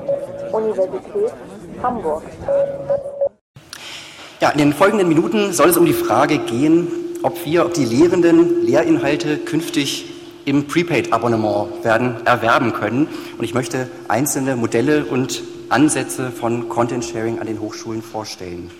Universität Hamburg. Ja, in den folgenden Minuten soll es um die Frage gehen, ob die Lehrenden Lehrinhalte künftig im Prepaid-Abonnement werden erwerben können. Und ich möchte einzelne Modelle und Ansätze von Content Sharing an den Hochschulen vorstellen.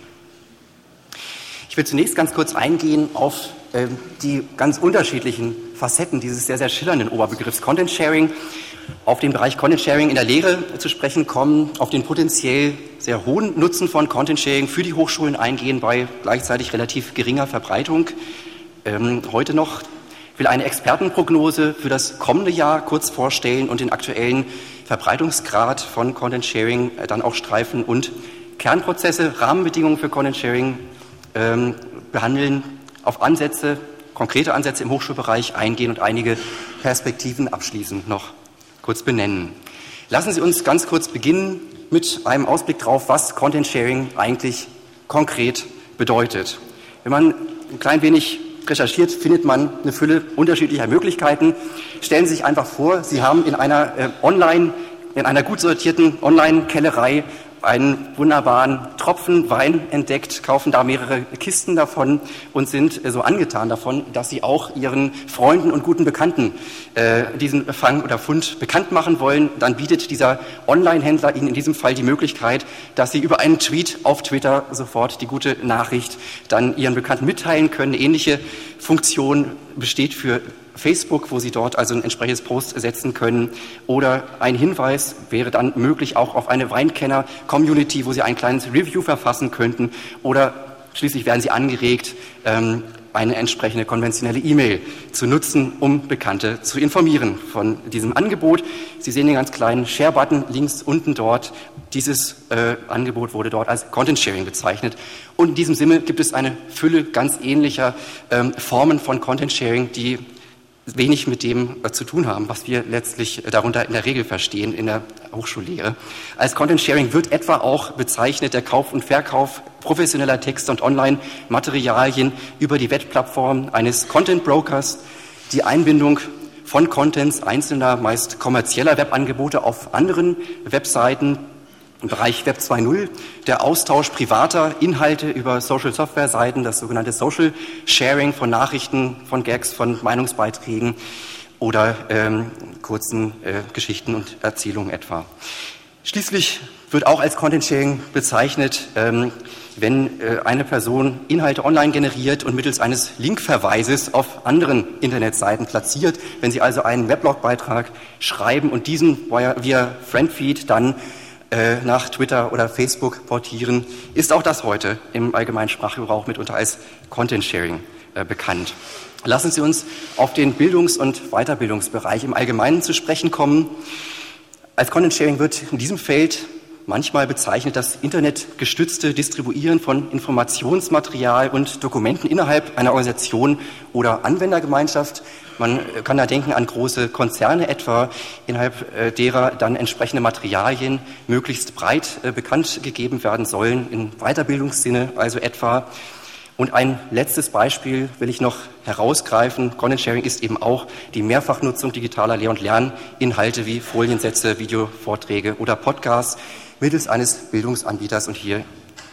Ich will zunächst ganz kurz eingehen auf die ganz unterschiedlichen Facetten dieses sehr, sehr schillernden Oberbegriffs Content Sharing, auf den Bereich Content Sharing in der Lehre zu sprechen kommen, auf den potenziell sehr hohen Nutzen von Content Sharing für die Hochschulen eingehen, bei gleichzeitig relativ geringer Verbreitung. Heute noch will eine Expertenprognose für das kommende Jahr kurz vorstellen und den aktuellen Verbreitungsgrad von Content Sharing dann auch streifen und Kernprozesse, Rahmenbedingungen für Content Sharing behandeln, auf Ansätze, konkrete Ansätze im Hochschulbereich eingehen und einige Perspektiven abschließend noch kurz benennen. Lassen Sie uns ganz kurz beginnen mit einem Ausblick darauf, was Content Sharing eigentlich konkret bedeutet. Wenn man ein klein wenig recherchiert, findet man eine Fülle unterschiedlicher Möglichkeiten. Stellen Sie sich einfach vor, Sie haben in einer gut sortierten Online-Kellerei einen wunderbaren Tropfen Wein entdeckt, kaufen da mehrere Kisten davon und sind so angetan davon, dass sie auch ihren Freunden und guten Bekannten diesen Fang oder Fund bekannt machen wollen. Dann bietet dieser Online-Händler Ihnen in diesem Fall die Möglichkeit, dass Sie über einen Tweet auf Twitter sofort die gute Nachricht dann Ihren Bekannten mitteilen können. Eine ähnliche Funktion besteht für Facebook, wo Sie dort also ein entsprechendes Post setzen können. Oder ein Hinweis wäre dann möglich auch auf eine Weinkenner-Community, wo Sie ein kleines Review verfassen könnten. Oder schließlich werden Sie angeregt, eine entsprechende konventionelle E-Mail zu nutzen, um Bekannte zu informieren von diesem Angebot. Sie sehen den ganz kleinen Share-Button links unten dort. Dieses Angebot wurde dort als Content-Sharing bezeichnet. Und in diesem Sinne gibt es eine Fülle ganz ähnlicher Formen von Content-Sharing, die wenig mit dem zu tun haben, was wir letztlich darunter in der Regel verstehen in der Hochschullehre. Als Content Sharing wird etwa auch bezeichnet der Kauf und Verkauf professioneller Texte und Online-Materialien über die Webplattform eines Content Brokers, die Einbindung von Contents einzelner, meist kommerzieller Webangebote auf anderen Webseiten, im Bereich Web 2.0, der Austausch privater Inhalte über Social-Software-Seiten, das sogenannte Social Sharing von Nachrichten, von Gags, von Meinungsbeiträgen oder kurzen Geschichten und Erzählungen etwa. Schließlich wird auch als Content Sharing bezeichnet, wenn eine Person Inhalte online generiert und mittels eines Linkverweises auf anderen Internetseiten platziert. Wenn Sie also einen Weblogbeitrag schreiben und diesen via Friendfeed dann nach Twitter oder Facebook portieren, ist auch das heute im allgemeinen Sprachgebrauch mitunter als Content Sharing bekannt. Lassen Sie uns auf den Bildungs- und Weiterbildungsbereich im Allgemeinen zu sprechen kommen. Als Content Sharing wird in diesem Feld manchmal bezeichnet das internetgestützte Distribuieren von Informationsmaterial und Dokumenten innerhalb einer Organisation oder Anwendergemeinschaft. Man kann da denken an große Konzerne etwa, innerhalb derer dann entsprechende Materialien möglichst breit bekannt gegeben werden sollen, in Weiterbildungssinne also etwa. Und ein letztes Beispiel will ich noch herausgreifen. Content Sharing ist eben auch die Mehrfachnutzung digitaler Lehr- und Lerninhalte wie Foliensätze, Videovorträge oder Podcasts mittels eines Bildungsanbieters und hier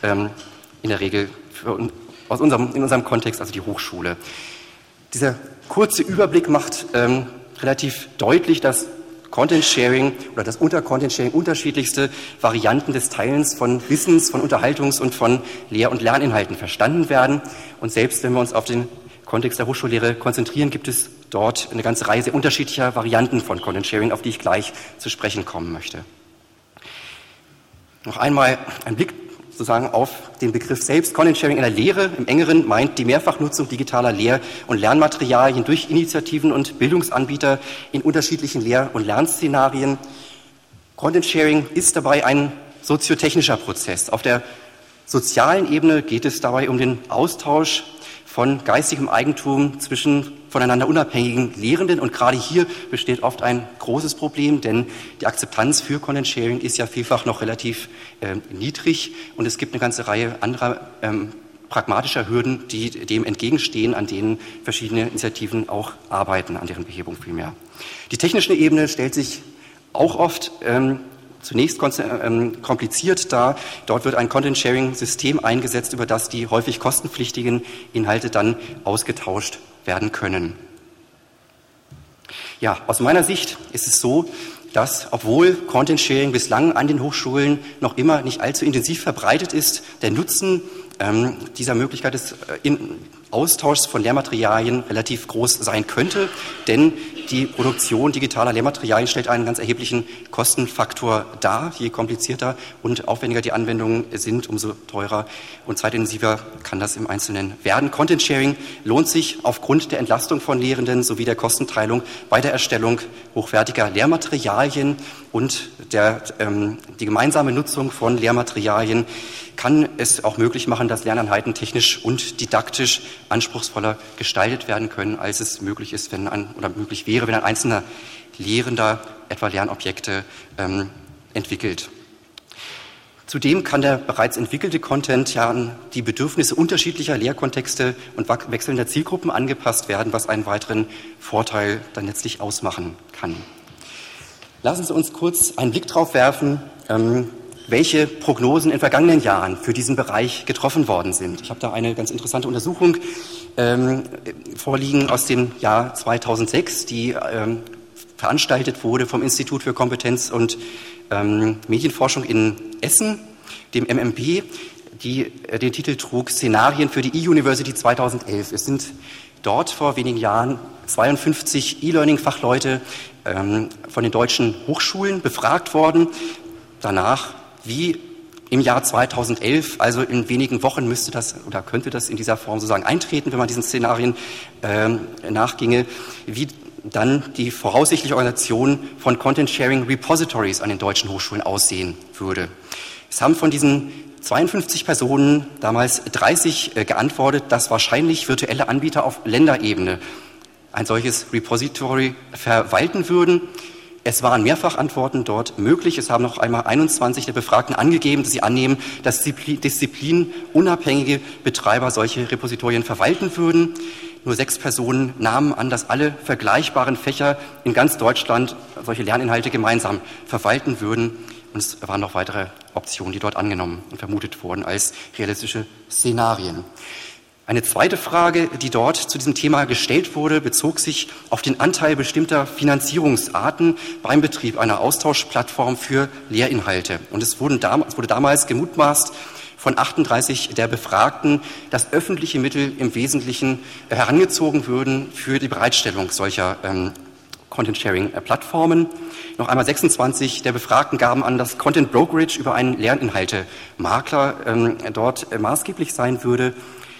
in der Regel in unserem Kontext also die Hochschule. Dieser kurze Überblick macht relativ deutlich, dass Content Sharing oder dass unter Content Sharing unterschiedlichste Varianten des Teilens von Wissens, von Unterhaltungs- und von Lehr- und Lerninhalten verstanden werden. Und selbst wenn wir uns auf den Kontext der Hochschullehre konzentrieren, gibt es dort eine ganze Reihe sehr unterschiedlicher Varianten von Content Sharing, auf die ich gleich zu sprechen kommen möchte. Noch einmal ein Blick sozusagen auf den Begriff selbst. Content Sharing in der Lehre im engeren meint die Mehrfachnutzung digitaler Lehr- und Lernmaterialien durch Initiativen und Bildungsanbieter in unterschiedlichen Lehr- und Lernszenarien. Content Sharing ist dabei ein soziotechnischer Prozess. Auf der sozialen Ebene geht es dabei um den Austausch von geistigem Eigentum zwischen voneinander unabhängigen Lehrenden. Und gerade hier besteht oft ein großes Problem, denn die Akzeptanz für Content Sharing ist ja vielfach noch relativ niedrig. Und es gibt eine ganze Reihe anderer pragmatischer Hürden, die dem entgegenstehen, an denen verschiedene Initiativen auch arbeiten, an deren Behebung vielmehr. Die technische Ebene stellt sich auch oft zunächst kompliziert dar. Dort wird ein Content-Sharing-System eingesetzt, über das die häufig kostenpflichtigen Inhalte dann ausgetauscht werden können. Ja, aus meiner Sicht ist es so, dass, obwohl Content-Sharing bislang an den Hochschulen noch immer nicht allzu intensiv verbreitet ist, der Nutzen dieser Möglichkeit des Austauschs von Lehrmaterialien relativ groß sein könnte, denn die Produktion digitaler Lehrmaterialien stellt einen ganz erheblichen Kostenfaktor dar. Je komplizierter und aufwendiger die Anwendungen sind, umso teurer und zeitintensiver kann das im Einzelnen werden. Content-Sharing lohnt sich aufgrund der Entlastung von Lehrenden sowie der Kostenteilung bei der Erstellung hochwertiger Lehrmaterialien und die gemeinsame Nutzung von Lehrmaterialien kann es auch möglich machen, dass Lerneinheiten technisch und didaktisch anspruchsvoller gestaltet werden können, als es möglich ist, möglich wäre, wenn ein einzelner Lehrender etwa Lernobjekte entwickelt. Zudem kann der bereits entwickelte Content ja an die Bedürfnisse unterschiedlicher Lehrkontexte und wechselnder Zielgruppen angepasst werden, was einen weiteren Vorteil dann letztlich ausmachen kann. Lassen Sie uns kurz einen Blick drauf werfen, welche Prognosen in vergangenen Jahren für diesen Bereich getroffen worden sind. Ich habe da eine ganz interessante Untersuchung vorliegen aus dem Jahr 2006, die veranstaltet wurde vom Institut für Kompetenz- und Medienforschung in Essen, dem MMB, die den Titel trug Szenarien für die E-University 2011. Es sind dort vor wenigen Jahren 52 E-Learning-Fachleute von den deutschen Hochschulen befragt worden. Danach, wie im Jahr 2011, also in wenigen Wochen könnte das in dieser Form sozusagen eintreten, wenn man diesen Szenarien nachginge, wie dann die voraussichtliche Organisation von Content-Sharing Repositories an den deutschen Hochschulen aussehen würde. Es haben von diesen 52 Personen damals 30 geantwortet, dass wahrscheinlich virtuelle Anbieter auf Länderebene ein solches Repository verwalten würden. Es waren Mehrfachantworten dort möglich. Es haben noch einmal 21 der Befragten angegeben, dass sie annehmen, dass disziplinunabhängige Betreiber solche Repositorien verwalten würden. Nur 6 Personen nahmen an, dass alle vergleichbaren Fächer in ganz Deutschland solche Lerninhalte gemeinsam verwalten würden. Und es waren noch weitere Optionen, die dort angenommen und vermutet wurden als realistische Szenarien. Eine zweite Frage, die dort zu diesem Thema gestellt wurde, bezog sich auf den Anteil bestimmter Finanzierungsarten beim Betrieb einer Austauschplattform für Lehrinhalte. Und es wurde damals gemutmaßt von 38 der Befragten, dass öffentliche Mittel im Wesentlichen herangezogen würden für die Bereitstellung solcher Content-Sharing-Plattformen. Noch einmal 26 der Befragten gaben an, dass Content Brokerage über einen Lerninhalte-Makler dort maßgeblich sein würde.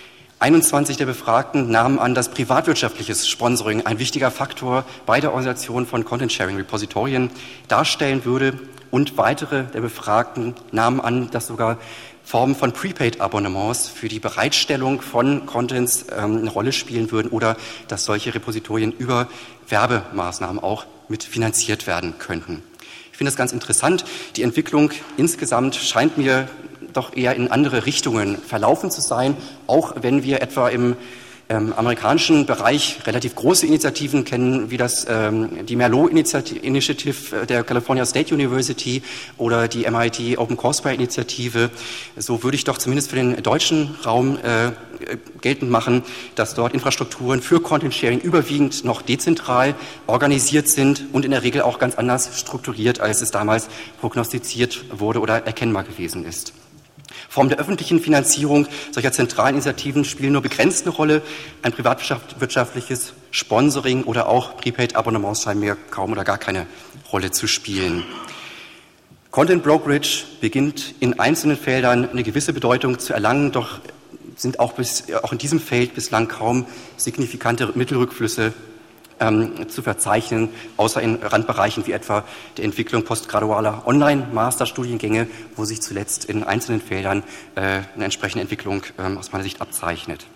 21 der Befragten nahmen an, dass privatwirtschaftliches Sponsoring ein wichtiger Faktor bei der Organisation von Content-Sharing-Repositorien darstellen würde. Und weitere der Befragten nahmen an, dass sogar Formen von Prepaid-Abonnements für die Bereitstellung von Contents eine Rolle spielen würden oder dass solche Repositorien über Werbemaßnahmen auch mitfinanziert werden könnten. Ich finde das ganz interessant. Die Entwicklung insgesamt scheint mir doch eher in andere Richtungen verlaufen zu sein, auch wenn wir etwa im amerikanischen Bereich relativ große Initiativen kennen, wie die Merlot Initiative der California State University oder die MIT Open Courseware Initiative. So würde ich doch zumindest für den deutschen Raum geltend machen, dass dort Infrastrukturen für Content Sharing überwiegend noch dezentral organisiert sind und in der Regel auch ganz anders strukturiert, als es damals prognostiziert wurde oder erkennbar gewesen ist. Formen der öffentlichen Finanzierung solcher zentralen Initiativen spielen nur begrenzt eine Rolle. Ein privatwirtschaftliches Sponsoring oder auch Prepaid-Abonnements scheinen mir kaum oder gar keine Rolle zu spielen. Content Brokerage beginnt in einzelnen Feldern eine gewisse Bedeutung zu erlangen, doch sind auch in diesem Feld bislang kaum signifikante Mittelrückflüsse zu verzeichnen, außer in Randbereichen wie etwa der Entwicklung postgradualer Online-Masterstudiengänge, wo sich zuletzt in einzelnen Feldern eine entsprechende Entwicklung aus meiner Sicht abzeichnet.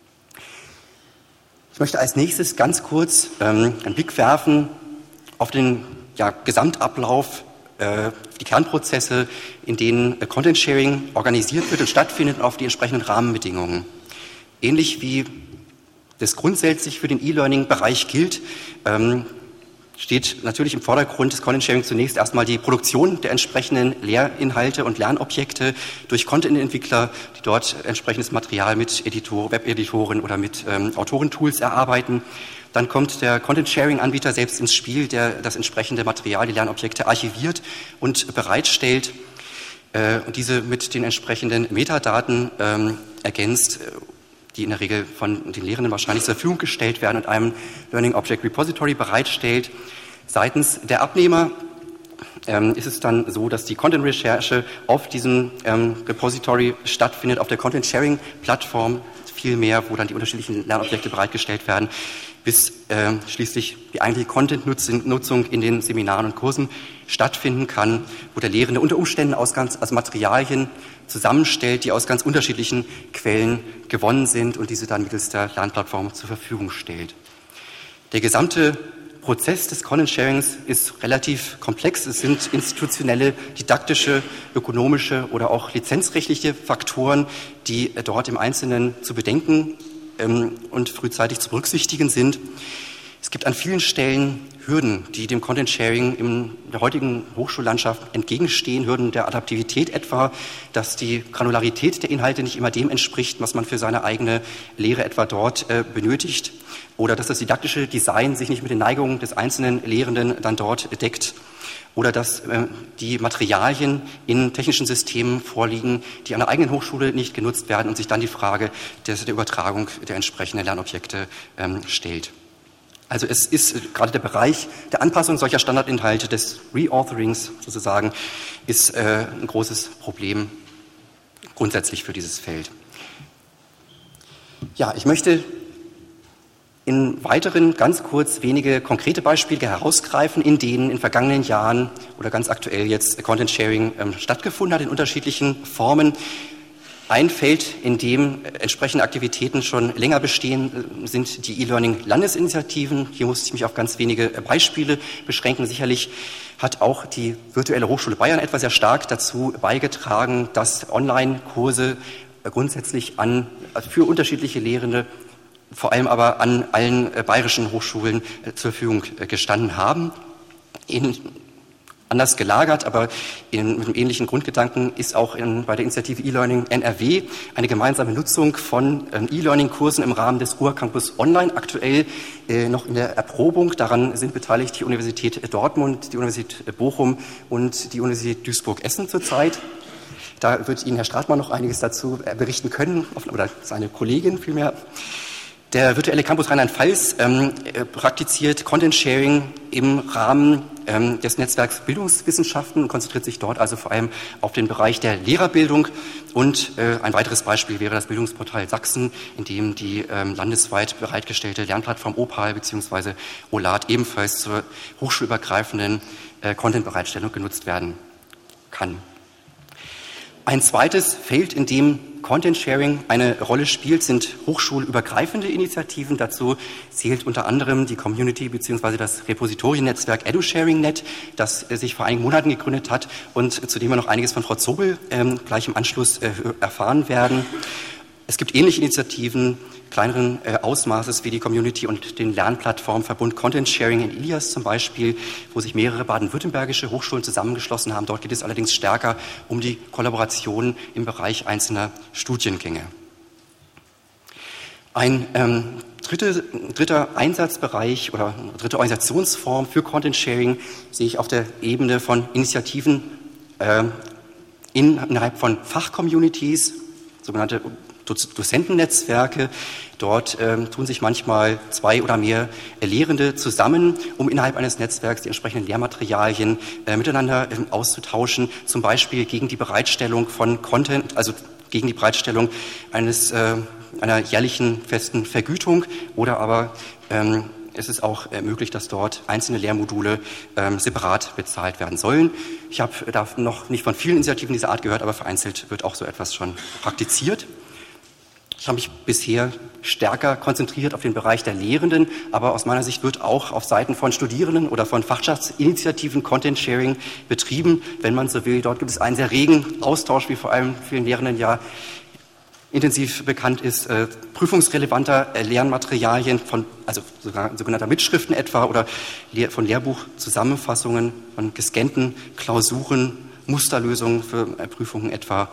Ich möchte als nächstes ganz kurz einen Blick werfen auf den Gesamtablauf, die Kernprozesse, in denen Content Sharing organisiert wird und stattfindet, und auf die entsprechenden Rahmenbedingungen. Ähnlich wie das grundsätzlich für den E-Learning-Bereich gilt, steht natürlich im Vordergrund des Content-Sharing zunächst erstmal die Produktion der entsprechenden Lehrinhalte und Lernobjekte durch Content-Entwickler, die dort entsprechendes Material mit Web-Editoren oder mit Autorentools erarbeiten. Dann kommt der Content-Sharing-Anbieter selbst ins Spiel, der das entsprechende Material, die Lernobjekte archiviert und bereitstellt und diese mit den entsprechenden Metadaten ergänzt, die in der Regel von den Lehrenden wahrscheinlich zur Verfügung gestellt werden und einem Learning Object Repository bereitstellt. Seitens der Abnehmer ist es dann so, dass die Content-Recherche auf diesem Repository stattfindet, auf der Content-Sharing-Plattform vielmehr, wo dann die unterschiedlichen Lernobjekte bereitgestellt werden, bis schließlich die eigentliche Content-Nutzung in den Seminaren und Kursen stattfinden kann, wo der Lehrende unter Umständen aus Materialien zusammenstellt, die aus ganz unterschiedlichen Quellen gewonnen sind und diese dann mittels der Lernplattform zur Verfügung stellt. Der gesamte Prozess des Content-Sharings ist relativ komplex. Es sind institutionelle, didaktische, ökonomische oder auch lizenzrechtliche Faktoren, die dort im Einzelnen zu bedenken und frühzeitig zu berücksichtigen sind. Es gibt an vielen Stellen Hürden, die dem Content-Sharing in der heutigen Hochschullandschaft entgegenstehen. Hürden der Adaptivität etwa, dass die Granularität der Inhalte nicht immer dem entspricht, was man für seine eigene Lehre etwa dort benötigt. Oder dass das didaktische Design sich nicht mit den Neigungen des einzelnen Lehrenden dann dort deckt. Oder dass die Materialien in technischen Systemen vorliegen, die an der eigenen Hochschule nicht genutzt werden und sich dann die Frage der Übertragung der entsprechenden Lernobjekte stellt. Also es ist gerade der Bereich der Anpassung solcher Standardinhalte, des Reautherings sozusagen, ist ein großes Problem grundsätzlich für dieses Feld. Ja, ich möchte in weiteren ganz kurz wenige konkrete Beispiele herausgreifen, in denen in vergangenen Jahren oder ganz aktuell jetzt Content-Sharing stattgefunden hat in unterschiedlichen Formen. Ein Feld, in dem entsprechende Aktivitäten schon länger bestehen, sind die E-Learning-Landesinitiativen. Hier muss ich mich auf ganz wenige Beispiele beschränken. Sicherlich hat auch die Virtuelle Hochschule Bayern etwa sehr stark dazu beigetragen, dass Online-Kurse grundsätzlich für unterschiedliche Lehrende, vor allem aber an allen bayerischen Hochschulen zur Verfügung gestanden haben. Anders gelagert, aber mit einem ähnlichen Grundgedanken ist auch bei der Initiative E-Learning NRW eine gemeinsame Nutzung von E-Learning-Kursen im Rahmen des Ruhr-Campus Online aktuell noch in der Erprobung. Daran sind beteiligt die Universität Dortmund, die Universität Bochum und die Universität Duisburg-Essen zurzeit. Da wird Ihnen Herr Stratmann noch einiges dazu berichten können, oder seine Kollegin vielmehr. Der virtuelle Campus Rheinland-Pfalz praktiziert Content-Sharing im Rahmen des Netzwerks Bildungswissenschaften und konzentriert sich dort also vor allem auf den Bereich der Lehrerbildung. Und ein weiteres Beispiel wäre das Bildungsportal Sachsen, in dem die landesweit bereitgestellte Lernplattform Opal bzw. OLAT ebenfalls zur hochschulübergreifenden Content-Bereitstellung genutzt werden kann. Ein zweites Feld, in dem Content-Sharing eine Rolle spielt, sind hochschulübergreifende Initiativen. Dazu zählt unter anderem die Community bzw. das Repositoriennetzwerk EduSharingNet, das sich vor einigen Monaten gegründet hat und zu dem wir noch einiges von Frau Zobel gleich im Anschluss erfahren werden. Es gibt ähnliche Initiativen kleineren Ausmaßes wie die Community und den Lernplattformverbund Content Sharing in Ilias zum Beispiel, wo sich mehrere baden-württembergische Hochschulen zusammengeschlossen haben. Dort geht es allerdings stärker um die Kollaboration im Bereich einzelner Studiengänge. Ein dritter Einsatzbereich oder dritte Organisationsform für Content Sharing sehe ich auf der Ebene von Initiativen innerhalb von Fachcommunities, sogenannte Dozentennetzwerke. Dort tun sich manchmal 2 oder mehr Lehrende zusammen, um innerhalb eines Netzwerks die entsprechenden Lehrmaterialien miteinander auszutauschen, zum Beispiel gegen die Bereitstellung von Content, also gegen die Bereitstellung einer jährlichen festen Vergütung, oder aber es ist auch möglich, dass dort einzelne Lehrmodule separat bezahlt werden sollen. Ich habe da noch nicht von vielen Initiativen dieser Art gehört, aber vereinzelt wird auch so etwas schon praktiziert. Ich habe mich bisher stärker konzentriert auf den Bereich der Lehrenden, aber aus meiner Sicht wird auch auf Seiten von Studierenden oder von Fachschaftsinitiativen Content Sharing betrieben, wenn man so will. Dort gibt es einen sehr regen Austausch, wie vor allem vielen Lehrenden ja intensiv bekannt ist, prüfungsrelevanter Lernmaterialien also sogar sogenannter Mitschriften etwa oder von Lehrbuchzusammenfassungen, von gescannten Klausuren, Musterlösungen für Prüfungen etwa.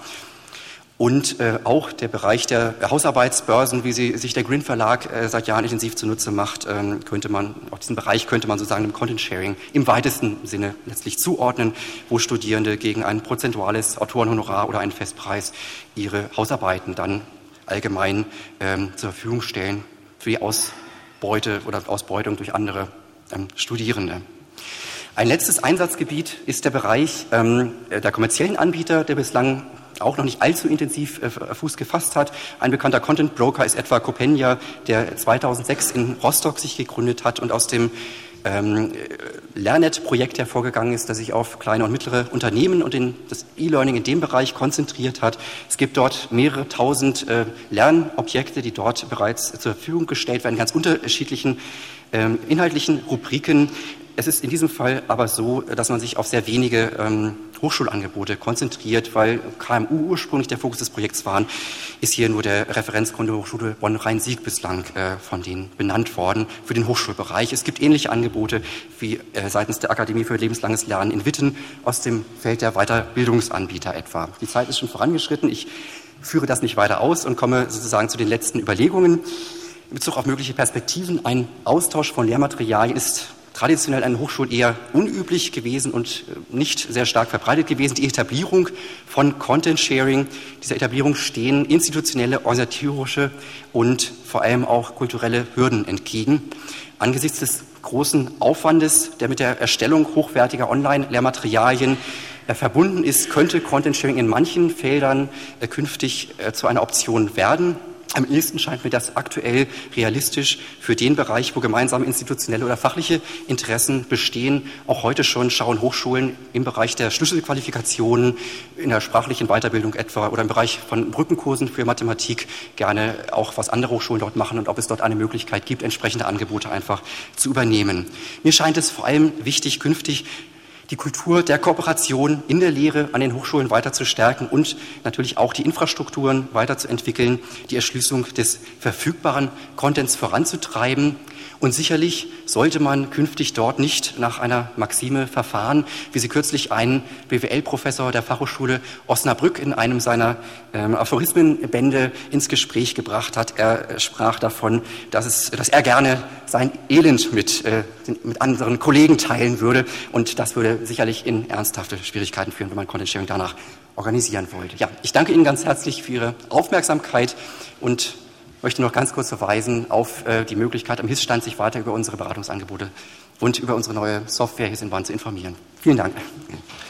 Und auch der Bereich der Hausarbeitsbörsen, wie sich der Grimm Verlag seit Jahren intensiv zunutze macht, auch diesen Bereich könnte man sozusagen dem Content Sharing im weitesten Sinne letztlich zuordnen, wo Studierende gegen ein prozentuales Autorenhonorar oder einen Festpreis ihre Hausarbeiten dann allgemein zur Verfügung stellen für die Ausbeute oder Ausbeutung durch andere Studierende. Ein letztes Einsatzgebiet ist der Bereich der kommerziellen Anbieter, der bislang auch noch nicht allzu intensiv Fuß gefasst hat. Ein bekannter Content Broker ist etwa Copenia, der 2006 in Rostock sich gegründet hat und aus dem LearNet-Projekt hervorgegangen ist, das sich auf kleine und mittlere Unternehmen und das E-Learning in dem Bereich konzentriert hat. Es gibt dort mehrere tausend Lernobjekte, die dort bereits zur Verfügung gestellt werden, ganz unterschiedlichen inhaltlichen Rubriken. Es ist in diesem Fall aber so, dass man sich auf sehr wenige Hochschulangebote konzentriert, weil KMU ursprünglich der Fokus des Projekts waren, ist hier nur der Referenzkunde Hochschule Bonn-Rhein-Sieg bislang von denen benannt worden für den Hochschulbereich. Es gibt ähnliche Angebote wie seitens der Akademie für lebenslanges Lernen in Witten aus dem Feld der Weiterbildungsanbieter etwa. Die Zeit ist schon vorangeschritten. Ich führe das nicht weiter aus und komme sozusagen zu den letzten Überlegungen. In Bezug auf mögliche Perspektiven, ein Austausch von Lehrmaterialien ist traditionell an Hochschulen eher unüblich gewesen und nicht sehr stark verbreitet gewesen. Die Etablierung von Content Sharing, dieser Etablierung stehen institutionelle, organisatorische und vor allem auch kulturelle Hürden entgegen. Angesichts des großen Aufwandes, der mit der Erstellung hochwertiger Online-Lehrmaterialien verbunden ist, könnte Content Sharing in manchen Feldern künftig zu einer Option werden. Am ehesten scheint mir das aktuell realistisch für den Bereich, wo gemeinsame institutionelle oder fachliche Interessen bestehen. Auch heute schon schauen Hochschulen im Bereich der Schlüsselqualifikationen, in der sprachlichen Weiterbildung etwa oder im Bereich von Brückenkursen für Mathematik gerne auch, was andere Hochschulen dort machen und ob es dort eine Möglichkeit gibt, entsprechende Angebote einfach zu übernehmen. Mir scheint es vor allem wichtig, künftig die Kultur der Kooperation in der Lehre an den Hochschulen weiter zu stärken und natürlich auch die Infrastrukturen weiterzuentwickeln, die Erschließung des verfügbaren Contents voranzutreiben. Und sicherlich sollte man künftig dort nicht nach einer Maxime verfahren, wie sie kürzlich ein BWL-Professor der Fachhochschule Osnabrück in einem seiner Aphorismenbände ins Gespräch gebracht hat. Er sprach davon, dass er gerne sein Elend mit anderen Kollegen teilen würde. Und das würde sicherlich in ernsthafte Schwierigkeiten führen, wenn man Content Sharing danach organisieren wollte. Ja, ich danke Ihnen ganz herzlich für Ihre Aufmerksamkeit und möchte noch ganz kurz verweisen auf die Möglichkeit, am HIS-Stand sich weiter über unsere Beratungsangebote und über unsere neue Software HIS in Bonn zu informieren. Vielen Dank.